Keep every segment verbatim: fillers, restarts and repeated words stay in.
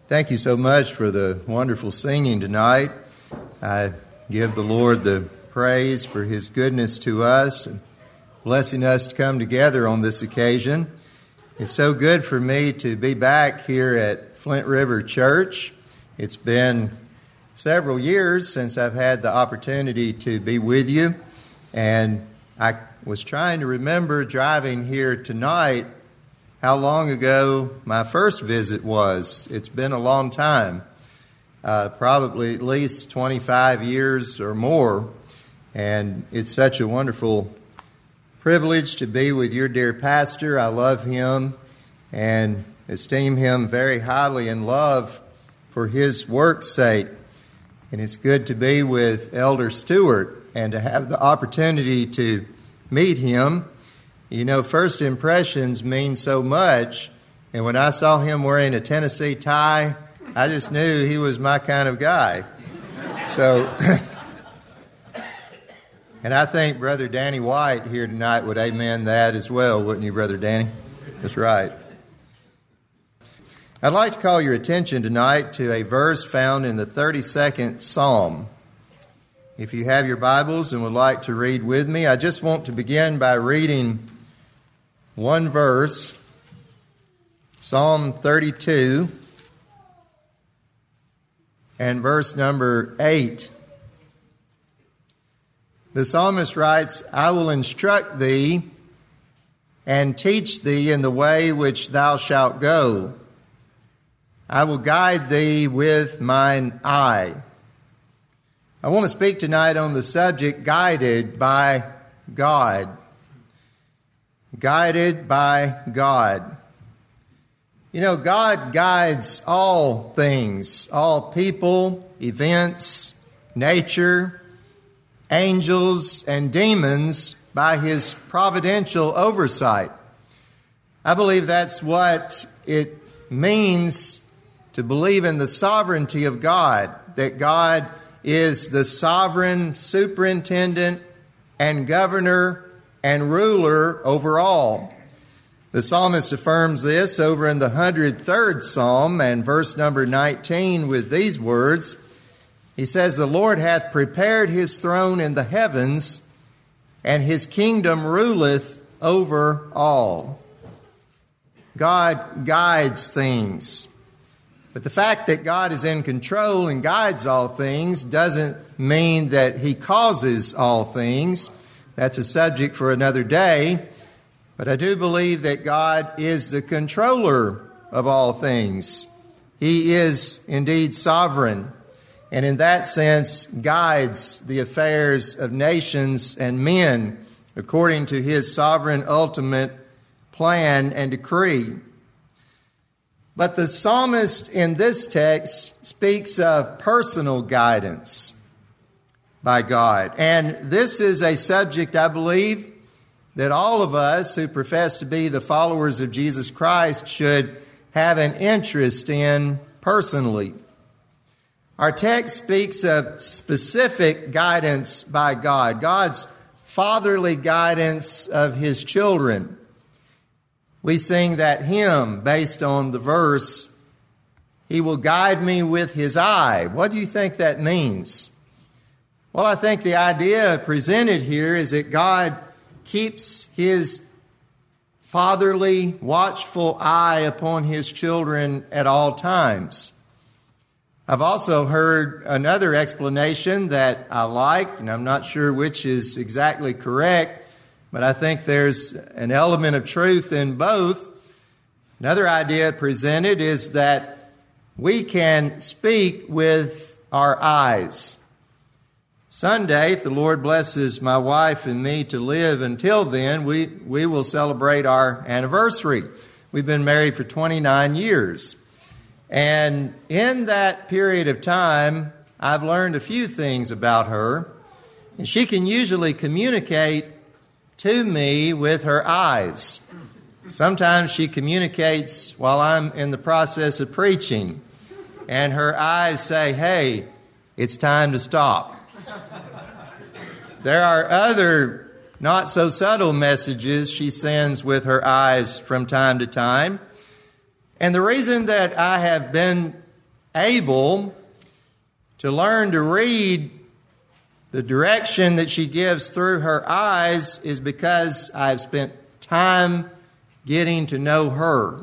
Thank you so much for the wonderful singing tonight. I give the Lord the praise for His goodness to us and blessing us to come together on this occasion. It's so good for me to be back here at Flint River Church. It's been several years since I've had the opportunity to be with you, and I was trying to remember driving here tonight how long ago my first visit was. It's been a long time, uh, probably at least twenty-five years or more, and it's such a wonderful privilege to be with your dear pastor. I love him and esteem him very highly and love for his work's sake, and it's good to be with Elder Stewart and to have the opportunity to meet him. You know, first impressions mean so much, and when I saw him wearing a Tennessee tie, I just knew he was my kind of guy. So, and I think Brother Danny White here tonight would amen that as well, wouldn't you, Brother Danny? That's right. I'd like to call your attention tonight to a verse found in the thirty-second Psalm. If you have your Bibles and would like to read with me, I just want to begin by reading one verse, Psalm thirty-two, and verse number eight. The psalmist writes, "I will instruct thee and teach thee in the way which thou shalt go. I will guide thee with mine eye." I want to speak tonight on the subject, guided by God. Guided by God. You know, God guides all things, all people, events, nature, angels, and demons by His providential oversight. I believe that's what it means to believe in the sovereignty of God, that God is the sovereign superintendent and governor and ruler over all. The psalmist affirms this over in the one hundred third Psalm and verse number nineteen with these words. He says, "The Lord hath prepared His throne in the heavens, and His kingdom ruleth over all." God guides things. But the fact that God is in control and guides all things doesn't mean that He causes all things. That's a subject for another day. But I do believe that God is the controller of all things. He is indeed sovereign, and in that sense guides the affairs of nations and men according to His sovereign ultimate plan and decree. But the psalmist in this text speaks of personal guidance by God. And this is a subject, I believe, that all of us who profess to be the followers of Jesus Christ should have an interest in personally. Our text speaks of specific guidance by God, God's fatherly guidance of His children. We sing that hymn based on the verse, "He will guide me with His eye." What do you think that means? Well, I think the idea presented here is that God keeps His fatherly, watchful eye upon His children at all times. I've also heard another explanation that I like, and I'm not sure which is exactly correct, but I think there's an element of truth in both. Another idea presented is that we can speak with our eyes. Sunday, if the Lord blesses my wife and me to live until then, we, we will celebrate our anniversary. We've been married for twenty-nine years. And in that period of time, I've learned a few things about her. And she can usually communicate to me with her eyes. Sometimes she communicates while I'm in the process of preaching, and her eyes say, "Hey, it's time to stop." There are other not so subtle messages she sends with her eyes from time to time. And the reason that I have been able to learn to read the direction that she gives through her eyes is because I've spent time getting to know her.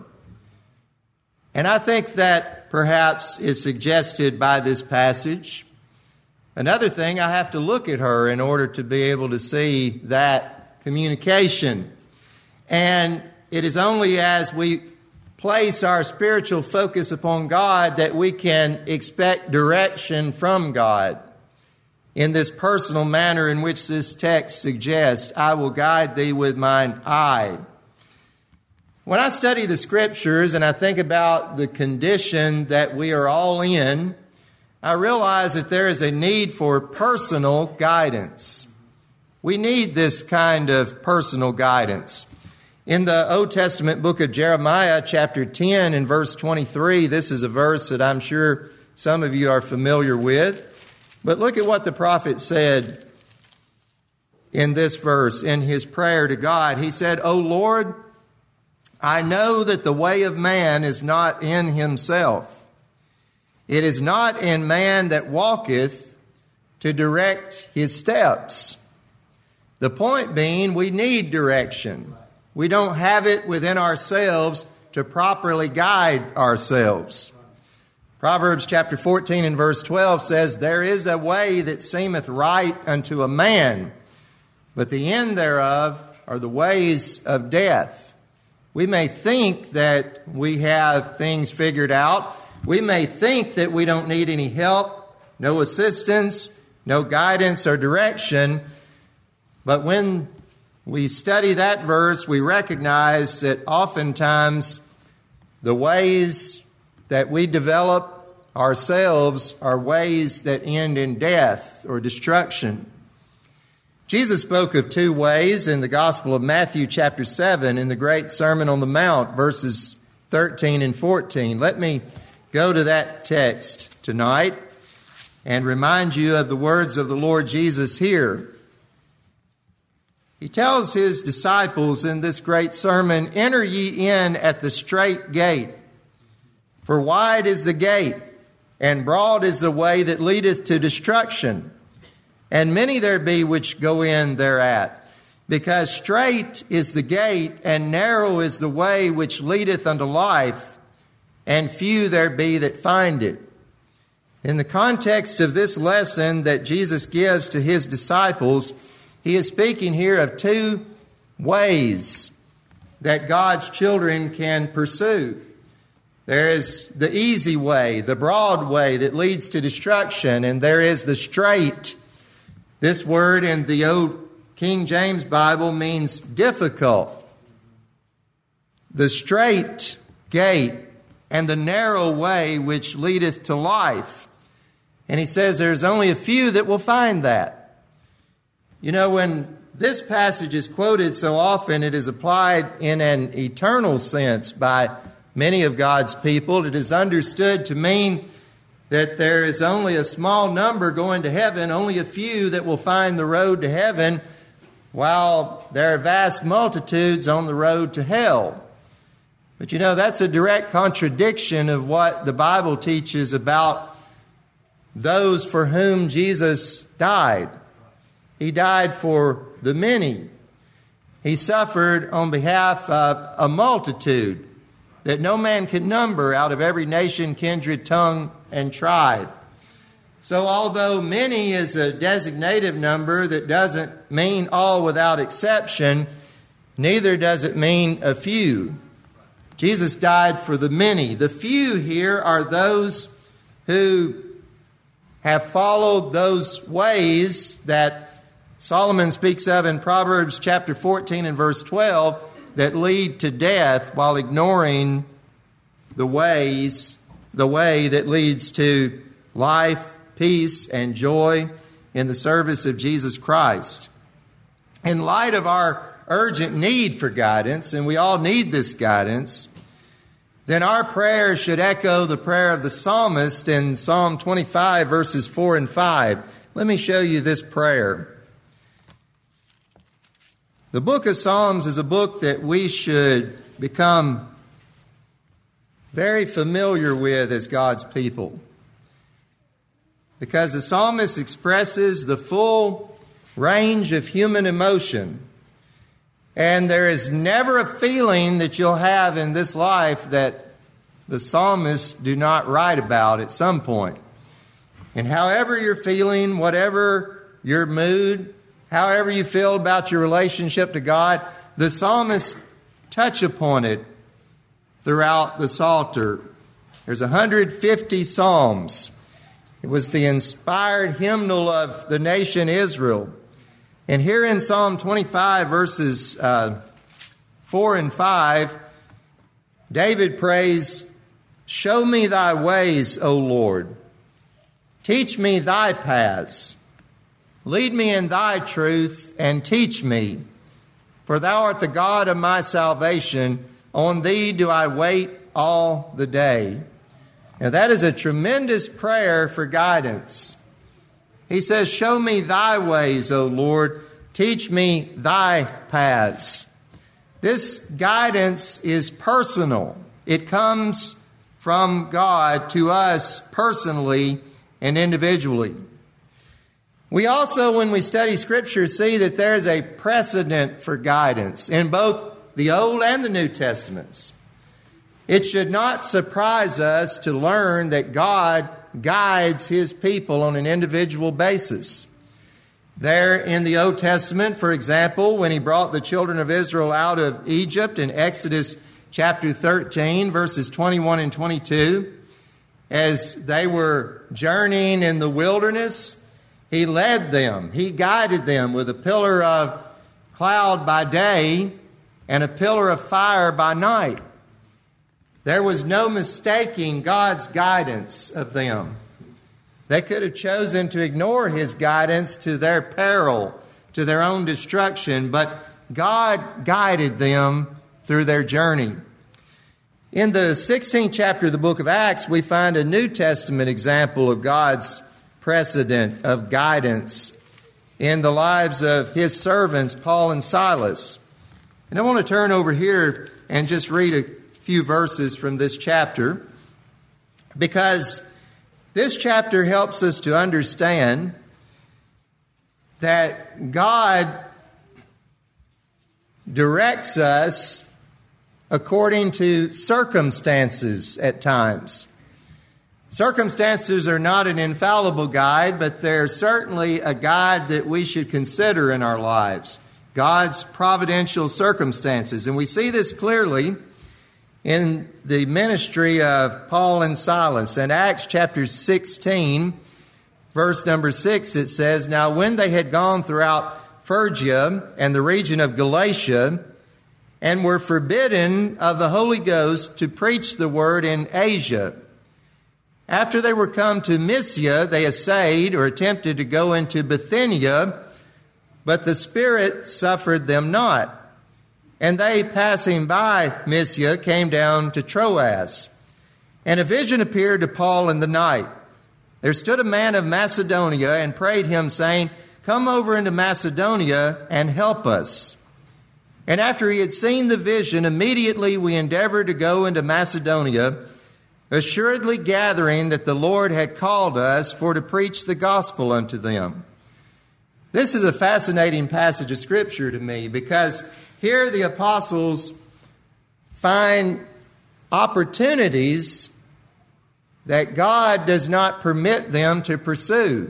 And I think that perhaps is suggested by this passage. Another thing, I have to look at her in order to be able to see that communication. And it is only as we place our spiritual focus upon God that we can expect direction from God in this personal manner in which this text suggests, I will guide thee with mine eye. When I study the Scriptures and I think about the condition that we are all in, I realize that there is a need for personal guidance. We need this kind of personal guidance. In the Old Testament book of Jeremiah, chapter ten and verse twenty-three, this is a verse that I'm sure some of you are familiar with. But look at what the prophet said in this verse, in his prayer to God. He said, O Lord, I know that the way of man is not in himself. It is not in man that walketh to direct his steps. The point being, we need direction. We don't have it within ourselves to properly guide ourselves. Proverbs chapter fourteen and verse twelve says, There is a way that seemeth right unto a man, but the end thereof are the ways of death. We may think that we have things figured out. We may think that we don't need any help, no assistance, no guidance or direction. But when we study that verse, we recognize that oftentimes the ways that we develop ourselves are ways that end in death or destruction. Jesus spoke of two ways in the Gospel of Matthew chapter seven in the Great Sermon on the Mount, verses thirteen and fourteen. Let me go to that text tonight and remind you of the words of the Lord Jesus here. He tells his disciples in this great sermon, Enter ye in at the strait gate, for wide is the gate, and broad is the way that leadeth to destruction, and many there be which go in thereat. Because strait is the gate, and narrow is the way which leadeth unto life, and few there be that find it. In the context of this lesson that Jesus gives to his disciples, he is speaking here of two ways that God's children can pursue. There is the easy way, the broad way that leads to destruction, and there is the strait. This word in the old King James Bible means difficult. The strait gate and the narrow way which leadeth to life. And he says there's only a few that will find that. You know, when this passage is quoted so often, it is applied in an eternal sense by many of God's people. It is understood to mean that there is only a small number going to heaven, only a few that will find the road to heaven, while there are vast multitudes on the road to hell. But you know, that's a direct contradiction of what the Bible teaches about those for whom Jesus died. He died for the many. He suffered on behalf of a multitude that no man could number out of every nation, kindred, tongue, and tribe. So although many is a designative number that doesn't mean all without exception, neither does it mean a few. Jesus died for the many. The few here are those who have followed those ways that Solomon speaks of in Proverbs chapter fourteen and verse twelve that lead to death while ignoring the ways, the way that leads to life, peace, and joy in the service of Jesus Christ. In light of our urgent need for guidance, and we all need this guidance, then our prayer should echo the prayer of the psalmist in Psalm twenty-five, verses four and five. Let me show you this prayer. The book of Psalms is a book that we should become very familiar with as God's people. because the psalmist expresses the full range of human emotion. And there is never a feeling that you'll have in this life that the psalmists do not write about at some point. And however you're feeling, whatever your mood, however you feel about your relationship to God, the psalmists touch upon it throughout the Psalter. There's one hundred fifty psalms. It was the inspired hymnal of the nation Israel. And here in Psalm twenty-five, verses uh, four and five, David prays, "Show me thy ways, O Lord. Teach me thy paths. Lead me in thy truth and teach me. For thou art the God of my salvation. On thee do I wait all the day." Now that is a tremendous prayer for guidance. He says, "Show me thy ways, O Lord. Teach me thy paths." This guidance is personal. It comes from God to us personally and individually. We also, when we study Scripture, see that there is a precedent for guidance in both the Old and the New Testaments. It should not surprise us to learn that God guides His people on an individual basis. There in the Old Testament, for example, when He brought the children of Israel out of Egypt in Exodus chapter thirteen, verses twenty-one and twenty-two, as they were journeying in the wilderness, He led them, He guided them with a pillar of cloud by day and a pillar of fire by night. There was no mistaking God's guidance of them. They could have chosen to ignore His guidance to their peril, to their own destruction, but God guided them through their journey. In the sixteenth chapter of the book of Acts, we find a New Testament example of God's precedent of guidance in the lives of His servants, Paul and Silas. And I want to turn over here and just read a few verses from this chapter, because this chapter helps us to understand that God directs us according to circumstances at times. Circumstances are not an infallible guide, but they're certainly a guide that we should consider in our lives. God's providential circumstances. And we see this clearly in the ministry of Paul and Silas. In Acts chapter sixteen, verse number six, it says, "Now when they had gone throughout Phrygia and the region of Galatia, and were forbidden of the Holy Ghost to preach the word in Asia, after they were come to Mysia, they essayed or attempted to go into Bithynia, but the Spirit suffered them not. And they, passing by Mysia, came down to Troas. And a vision appeared to Paul in the night. There stood a man of Macedonia and prayed him, saying, Come over into Macedonia and help us. And after he had seen the vision, immediately we endeavored to go into Macedonia, assuredly gathering that the Lord had called us for to preach the gospel unto them." This is a fascinating passage of Scripture to me, because here the apostles find opportunities that God does not permit them to pursue.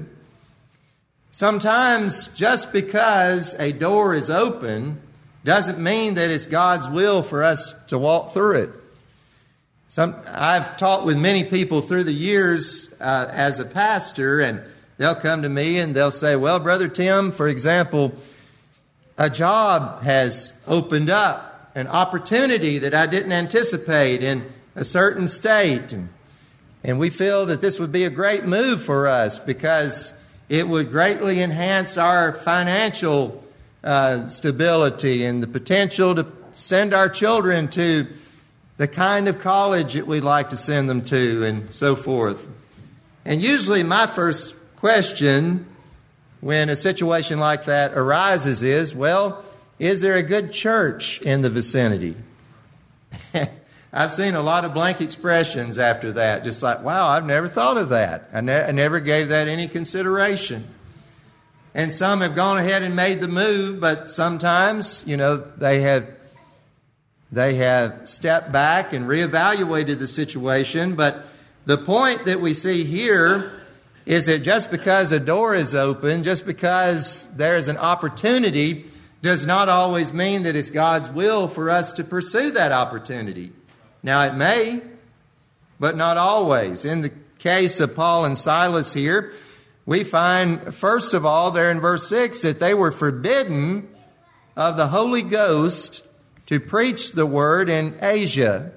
Sometimes just because a door is open doesn't mean that it's God's will for us to walk through it. Some, I've talked with many people through the years uh, as a pastor, and they'll come to me and they'll say, well, Brother Tim, for example, a job has opened up, an opportunity that I didn't anticipate in a certain state. And, and we feel that this would be a great move for us because it would greatly enhance our financial uh, stability and the potential to send our children to the kind of college that we'd like to send them to and so forth. And usually my first question when a situation like that arises is, well, is there a good church in the vicinity? I've seen a lot of blank expressions after that, just like, wow, I've never thought of that. I, ne- I never gave that any consideration. And some have gone ahead and made the move, but sometimes, you know, they have they have stepped back and reevaluated the situation. But the point that we see here is that just because a door is open, just because there is an opportunity, does not always mean that it's God's will for us to pursue that opportunity. Now, it may, but not always. In the case of Paul and Silas here, we find, first of all, there in verse six, that they were forbidden of the Holy Ghost to preach the word in Asia.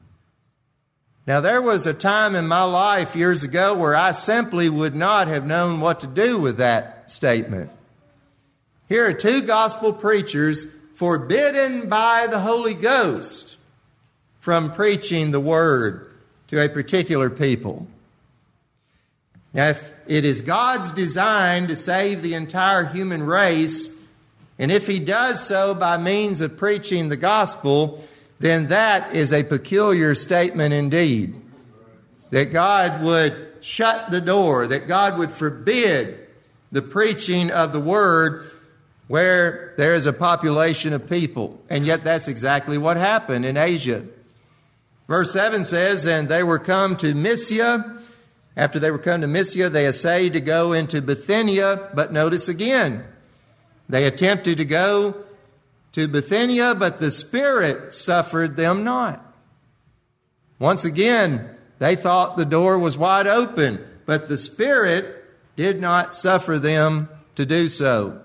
Now, there was a time in my life years ago where I simply would not have known what to do with that statement. Here are two gospel preachers forbidden by the Holy Ghost from preaching the word to a particular people. Now, if it is God's design to save the entire human race, and if He does so by means of preaching the gospel, then that is a peculiar statement indeed. That God would shut the door, that God would forbid the preaching of the word where there is a population of people. And yet that's exactly what happened in Asia. Verse seven says, and they were come to Mysia. After they were come to Mysia, they essayed to go into Bithynia. But notice again, they attempted to go to Bithynia, but the Spirit suffered them not. Once again, they thought the door was wide open, but the Spirit did not suffer them to do so.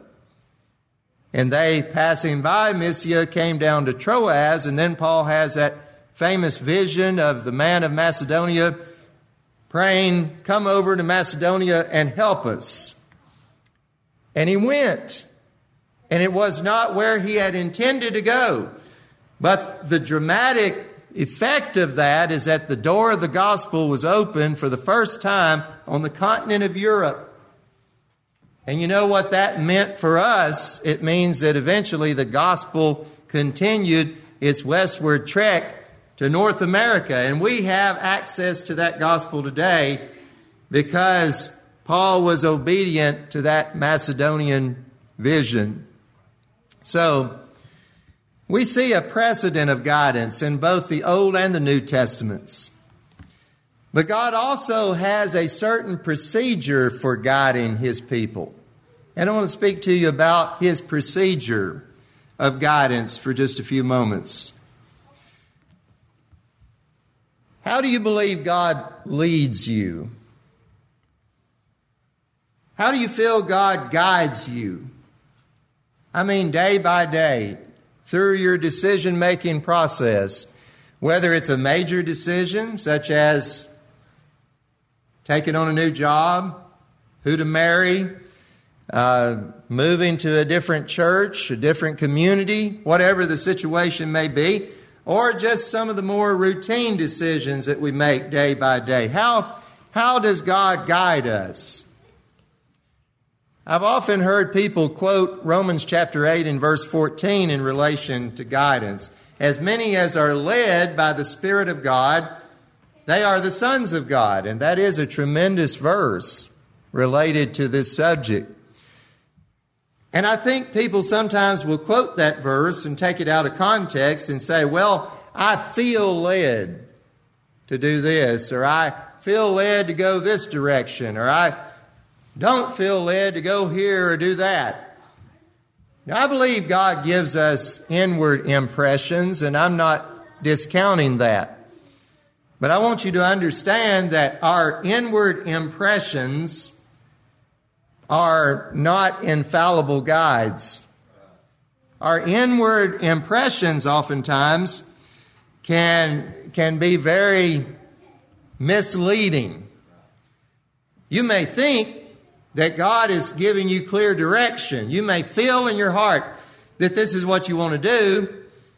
And they, passing by Mysia, came down to Troas, and then Paul has that famous vision of the man of Macedonia praying, come over to Macedonia and help us. And he went. And it was not where he had intended to go. But the dramatic effect of that is that the door of the gospel was opened for the first time on the continent of Europe. And you know what that meant for us? It means that eventually the gospel continued its westward trek to North America. And we have access to that gospel today because Paul was obedient to that Macedonian vision. So, we see a precedent of guidance in both the Old and the New Testaments. But God also has a certain procedure for guiding His people. And I want to speak to you about His procedure of guidance for just a few moments. How do you believe God leads you? How do you feel God guides you? I mean, day by day, through your decision-making process, whether it's a major decision, such as taking on a new job, who to marry, uh, moving to a different church, a different community, whatever the situation may be, or just some of the more routine decisions that we make day by day. How, how does God guide us? I've often heard people quote Romans chapter eight and verse fourteen in relation to guidance. As many as are led by the Spirit of God, they are the sons of God. And that is a tremendous verse related to this subject. And I think people sometimes will quote that verse and take it out of context and say, well, I feel led to do this, or I feel led to go this direction, or I don't feel led to go here or do that. Now, I believe God gives us inward impressions, and I'm not discounting that. But I want you to understand that our inward impressions are not infallible guides. Our inward impressions oftentimes can, can be very misleading. You may think that God is giving you clear direction. You may feel in your heart that this is what you want to do,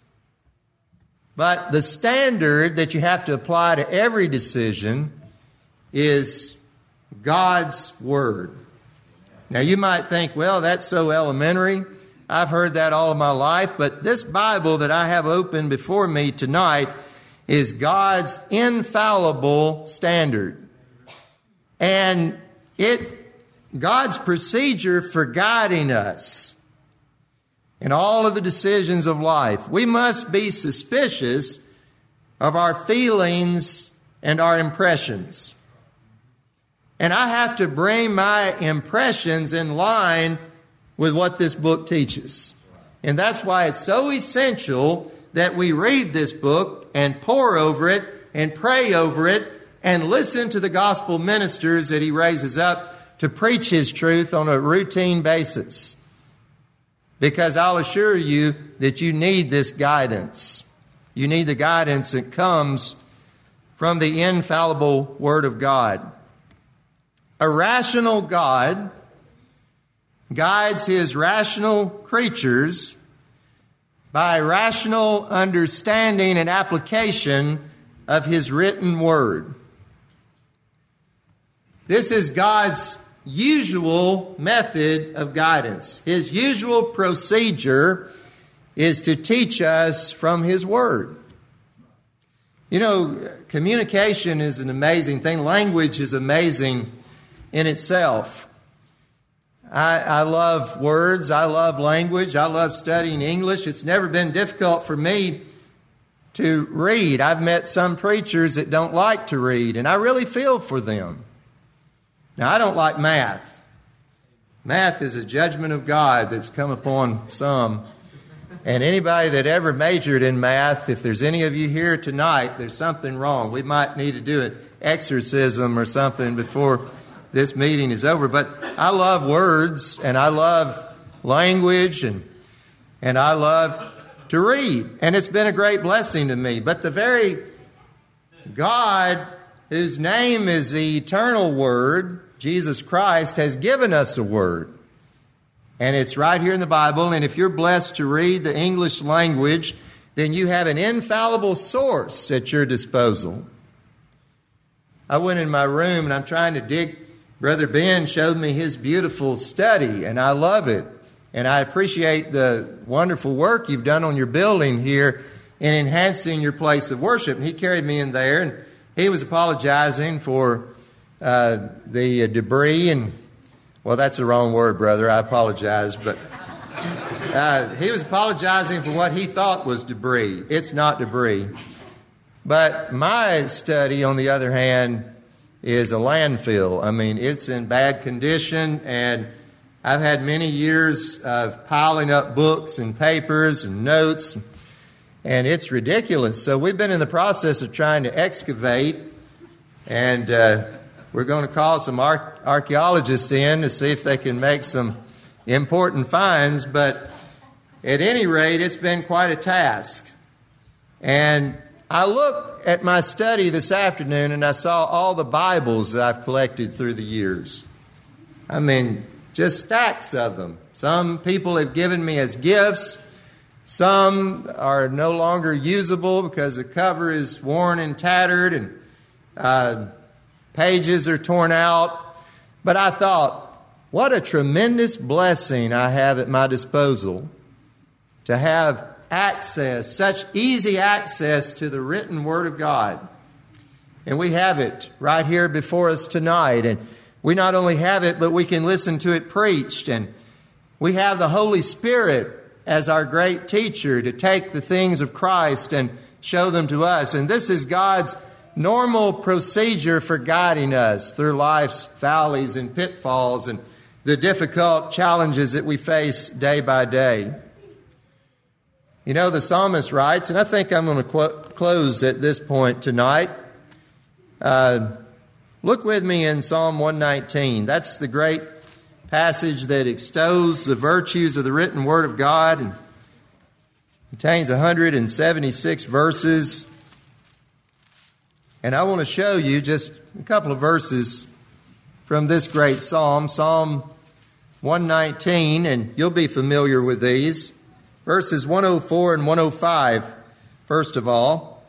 but the standard that you have to apply to every decision is God's Word. Now, you might think, well, that's so elementary. I've heard that all of my life, but this Bible that I have open before me tonight is God's infallible standard. And it God's procedure for guiding us in all of the decisions of life. We must be suspicious of our feelings and our impressions. And I have to bring my impressions in line with what this book teaches. And that's why it's so essential that we read this book and pore over it and pray over it and listen to the gospel ministers that he raises up to preach his truth on a routine basis. Because I'll assure you that you need this guidance. You need the guidance that comes from the infallible Word of God. A rational God guides his rational creatures by rational understanding and application of his written word. This is God's usual method of guidance. His usual procedure is to teach us from his word. You know, communication is an amazing thing. Language is amazing in itself. I, I love words. I love language. I love studying English. It's never been difficult for me to read. I've met some preachers that don't like to read, and I really feel for them. Now, I don't like math. Math is a judgment of God that's come upon some. And anybody that ever majored in math, if there's any of you here tonight, there's something wrong. We might need to do an exorcism or something before this meeting is over. But I love words, and I love language, and and I love to read. And it's been a great blessing to me. But the very God whose name is the eternal Word, Jesus Christ, has given us a word. And it's right here in the Bible. And if you're blessed to read the English language, then you have an infallible source at your disposal. I went in my room and I'm trying to dig. Brother Ben showed me his beautiful study, and I love it. And I appreciate the wonderful work you've done on your building here in enhancing your place of worship. And he carried me in there, and he was apologizing for uh, the uh, debris. And, well, that's the wrong word, brother. I apologize. But uh, he was apologizing for what he thought was debris. It's not debris. But my study, on the other hand, is a landfill. I mean, it's in bad condition, and I've had many years of piling up books and papers and notes, and it's ridiculous. So we've been in the process of trying to excavate, and uh, we're going to call some ar- archaeologists in to see if they can make some important finds. But at any rate, it's been quite a task. And I looked at my study this afternoon, and I saw all the Bibles that I've collected through the years. I mean, just stacks of them. Some people have given me as gifts. Some are no longer usable because the cover is worn and tattered, and uh, pages are torn out. But I thought, what a tremendous blessing I have at my disposal to have access, such easy access to the written Word of God. And we have it right here before us tonight. And we not only have it, but we can listen to it preached. And we have the Holy Spirit as our great teacher to take the things of Christ and show them to us. And this is God's normal procedure for guiding us through life's valleys and pitfalls and the difficult challenges that we face day by day. You know, the psalmist writes, and I think I'm going to qu- close at this point tonight. Uh, look with me in Psalm one nineteen. That's the great passage that extols the virtues of the written Word of God and contains one hundred seventy-six verses. And I want to show you just a couple of verses from this great psalm, Psalm one nineteen, and you'll be familiar with these. Verses one oh four and one oh five, first of all.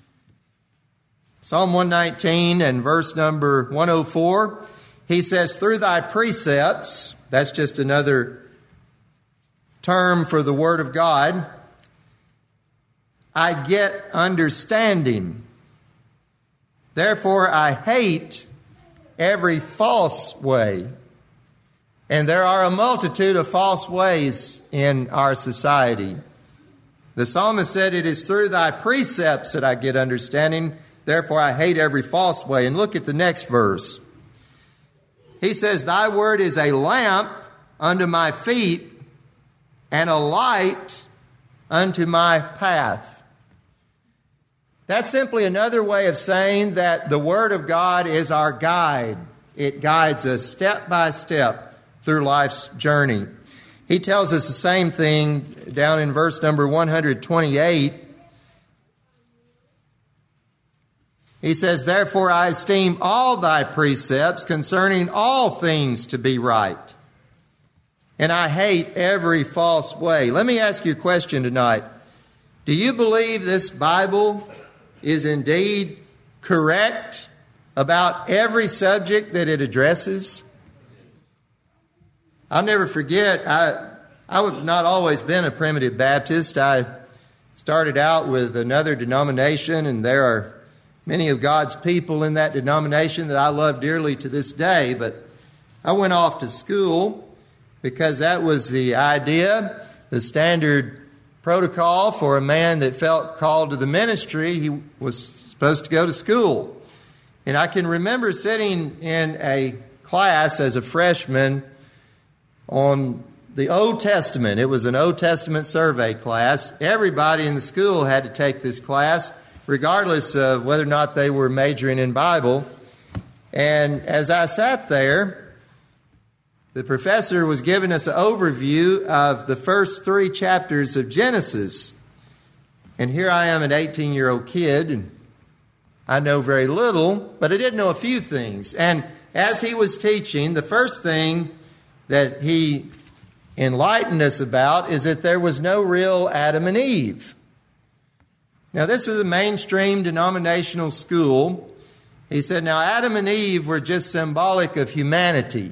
Psalm one nineteen and verse number one oh four, he says, "Through thy precepts," that's just another term for the Word of God, I get understanding. Therefore, I hate every false way. And there are a multitude of false ways in our society. The psalmist said, it is through thy precepts that I get understanding. Therefore, I hate every false way. And look at the next verse. He says, thy word is a lamp unto my feet and a light unto my path. That's simply another way of saying that the Word of God is our guide. It guides us step by step through life's journey. He tells us the same thing down in verse number one hundred twenty-eight. He says, therefore I esteem all thy precepts concerning all things to be right, and I hate every false way. Let me ask you a question tonight. Do you believe this Bible is indeed correct about every subject that it addresses? I'll never forget, I I have not always been a primitive Baptist. I started out with another denomination, and there are many of God's people in that denomination that I love dearly to this day. But I went off to school because that was the idea, the standard protocol for a man that felt called to the ministry. He was supposed to go to school. And I can remember sitting in a class as a freshman on the Old Testament. It was an Old Testament survey class. Everybody in the school had to take this class, regardless of whether or not they were majoring in Bible. And as I sat there, the professor was giving us an overview of the first three chapters of Genesis. And here I am, an eighteen-year-old kid, and I know very little, but I did know a few things. And as he was teaching, the first thing that he enlightened us about is that there was no real Adam and Eve. Now, this was a mainstream denominational school. He said, now, Adam and Eve were just symbolic of humanity.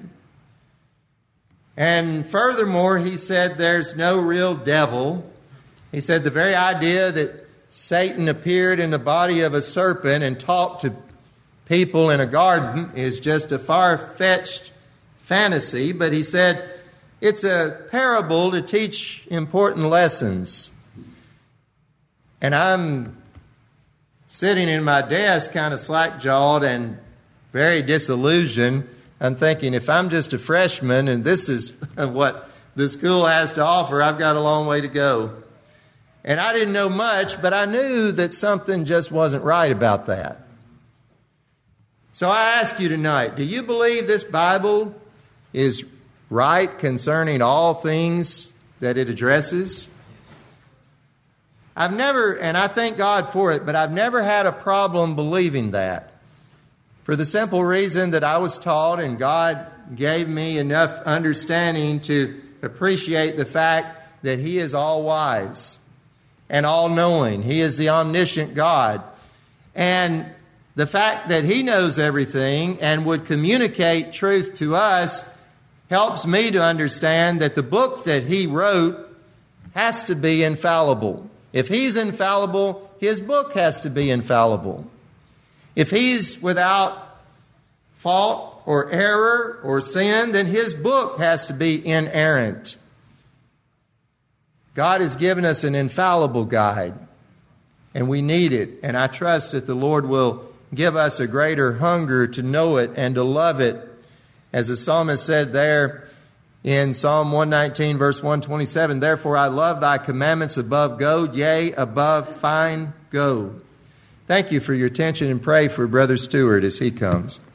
And furthermore, he said there's no real devil. He said the very idea that Satan appeared in the body of a serpent and talked to people in a garden is just a far-fetched fantasy. But he said it's a parable to teach important lessons. And I'm sitting in my desk kind of slack-jawed and very disillusioned. I'm thinking, if I'm just a freshman and this is what the school has to offer, I've got a long way to go. And I didn't know much, but I knew that something just wasn't right about that. So I ask you tonight, do you believe this Bible is right concerning all things that it addresses? I've never, and I thank God for it, but I've never had a problem believing that. For the simple reason that I was taught, and God gave me enough understanding to appreciate the fact that He is all-wise and all-knowing. He is the omniscient God. And the fact that He knows everything and would communicate truth to us helps me to understand that the book that He wrote has to be infallible. If He's infallible, His book has to be infallible. If He's without fault or error or sin, then His book has to be inerrant. God has given us an infallible guide, and we need it. And I trust that the Lord will give us a greater hunger to know it and to love it. As the psalmist said there in Psalm one nineteen, verse one twenty-seven, therefore I love thy commandments above gold, yea, above fine gold. Thank you for your attention, and pray for Brother Stewart as he comes.